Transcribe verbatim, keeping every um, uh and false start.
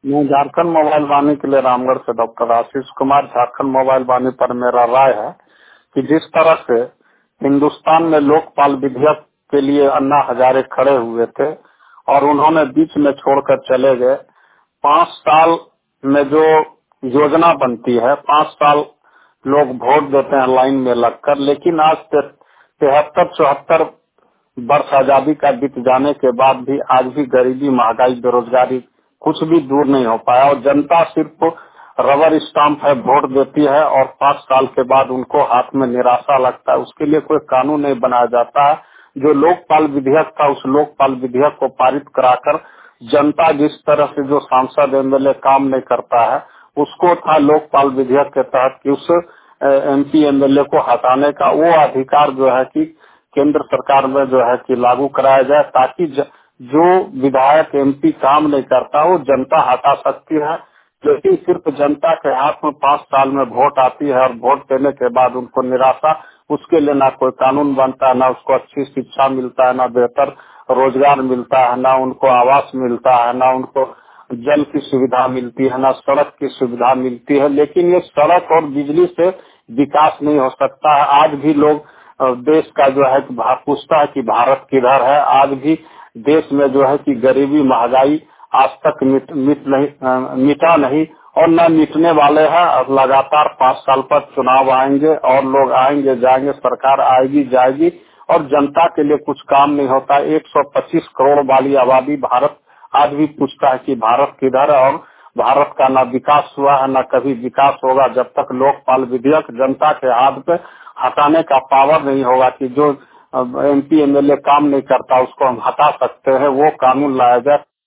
मैं झारखंड मोबाइल वाणी के लिए रामगढ़ से डॉक्टर आशीष कुमार। झारखंड मोबाइल वाणी पर मेरा राय है कि जिस तरह से हिंदुस्तान में लोकपाल विधेयक के लिए अन्ना हजारे खड़े हुए थे और उन्होंने बीच में छोड़कर चले गए। पांच साल में जो योजना बनती है, पांच साल लोग वोट देते हैं लाइन में लगकर, लेकिन आज तिहत्तर चौहत्तर वर्ष आजादी का बीत जाने के बाद भी आज भी गरीबी, महंगाई, बेरोजगारी कुछ भी दूर नहीं हो पाया और जनता सिर्फ रबर स्टाम्प है, वोट देती है और पांच साल के बाद उनको हाथ में निराशा लगता है। उसके लिए कोई कानून नहीं बनाया जाता है। जो लोकपाल विधेयक था, उस लोकपाल विधेयक को पारित कराकर जनता जिस तरह से जो सांसद एमएलए काम नहीं करता है, उसको था लोकपाल विधेयक के तहत कि उस एमपी एमएलए को हटाने का वो अधिकार जो है कि केंद्र सरकार में जो है कि लागू कराया जाए, ताकि ज, जो विधायक एमपी काम नहीं करता वो जनता हटा सकती है। लेकिन सिर्फ जनता के हाथ में पांच साल में वोट आती है और वोट देने के बाद उनको निराशा, उसके लिए ना कोई कानून बनता है, ना उसको अच्छी शिक्षा मिलता है, ना बेहतर रोजगार मिलता है, ना उनको आवास मिलता है, ना उनको जल की सुविधा मिलती है, ना सड़क की सुविधा मिलती है। लेकिन ये सड़क और बिजली से विकास नहीं हो सकता है। आज भी लोग अ, देश का जो है कि भा- पूछता है कि भारत किधर है। आज भी देश में जो है कि गरीबी, महंगाई आज तक मिट, मिट नहीं अ, मिटा नहीं और न मिटने वाले हैं। अब लगातार पाँच साल पर चुनाव आएंगे और लोग आएंगे जाएंगे, सरकार आएगी जाएगी और जनता के लिए कुछ काम नहीं होता। एक सौ पच्चीस करोड़ वाली आबादी भारत आज भी पूछता है कि भारत किधर है और भारत का ना विकास हुआ है, ना कभी विकास होगा जब तक लोकपाल विधेयक जनता के हाथ पे हटाने का पावर नहीं होगा कि जो एमपी एमएलए काम नहीं करता उसको हम हटा सकते हैं, वो कानून लाया जाए।